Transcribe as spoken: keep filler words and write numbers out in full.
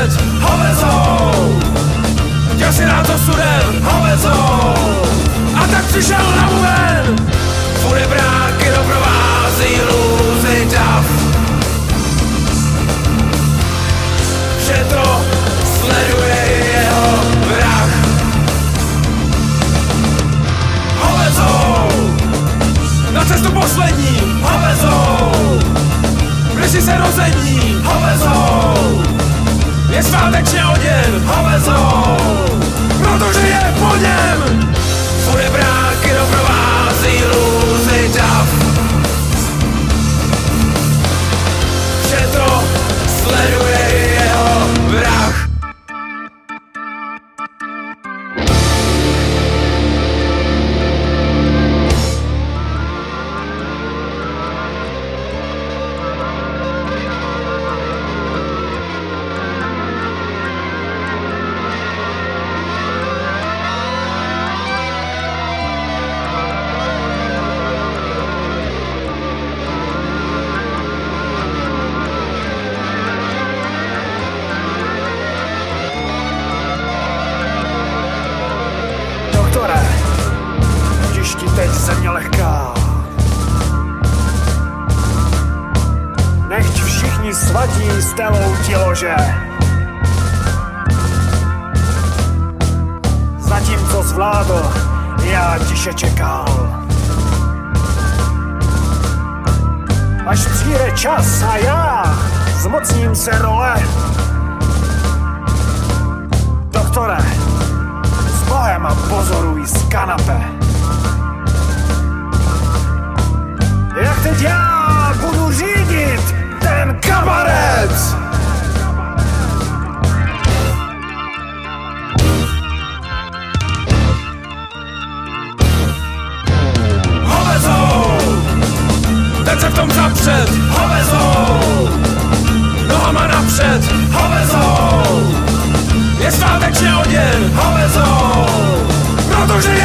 napřed, hovezou. Chtěl si rád to sudem, hovezou. A tak přišel na ven. Fure bráky doprovází lůzy dav. Že to sleduje jeho vrah. Hovezou. Na cestu poslední, hovezou. V lesi se rozední, hovezou. Je svátečně oděn, hovezou. Protože je po něm. Fure bráky doprovází lůzy dav. Že to sleduje jeho vrah. Doktore, když ti teď země lehká, nechť všichni svatí stelou ti lože. Zatímco zvládl, já tiše čekal. Až přijde čas a já zmocním se role. Doktore, s Bohem a pozoruj z kanape. Jak teď já budu řídit ten kabaret? Hovezou. Teď se v tom zapřed, hovezou. Nohama napřed, hovezou. Je svátečně oděn, hovezou. Protože je